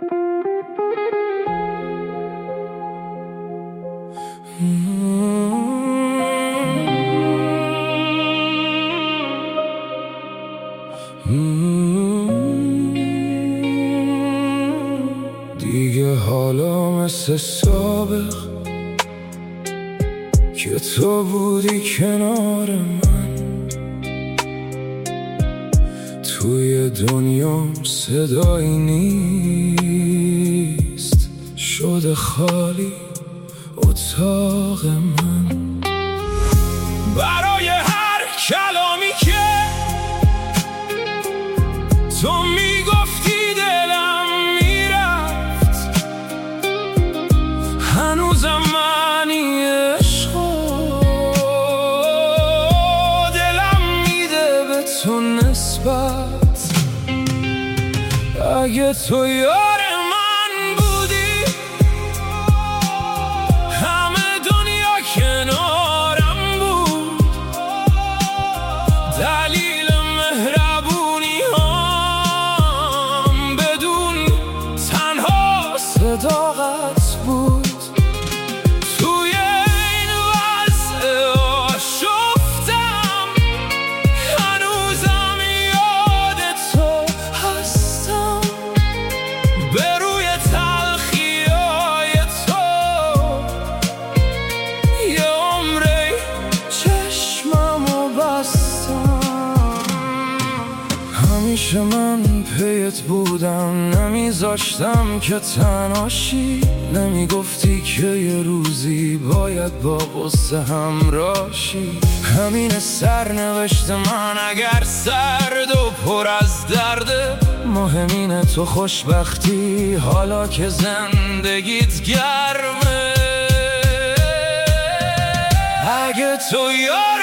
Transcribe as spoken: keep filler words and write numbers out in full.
دیگه حالا مثل سابق که تو بودی کنار من، توی دنیام صدایی نیست، شده خالی اتاق من. برای هر کلامی که تو میگفتی دلم میرفت، هنوزم معنی عشقو دلم میده به تو نسبت. اگه تو یار من بودی، همه دنیا کنارم بود. دلیل مهربونی هم بدون تنها صداقت بود. توی این وضع آشفتم، هنوزم یاد تو هستم. به روی تلخیای تو یه عمره چشممو بستم. همیشه من پیت بودم، نمیذاشتم که تنهاشی. نمیگفتی که یه روزی باید با غصه همراشی. همین سرنوشت من اگر سرد و پر از درده، مهمینه تو خوشبختی حالا که زندگیت گرمه. اگه تو یار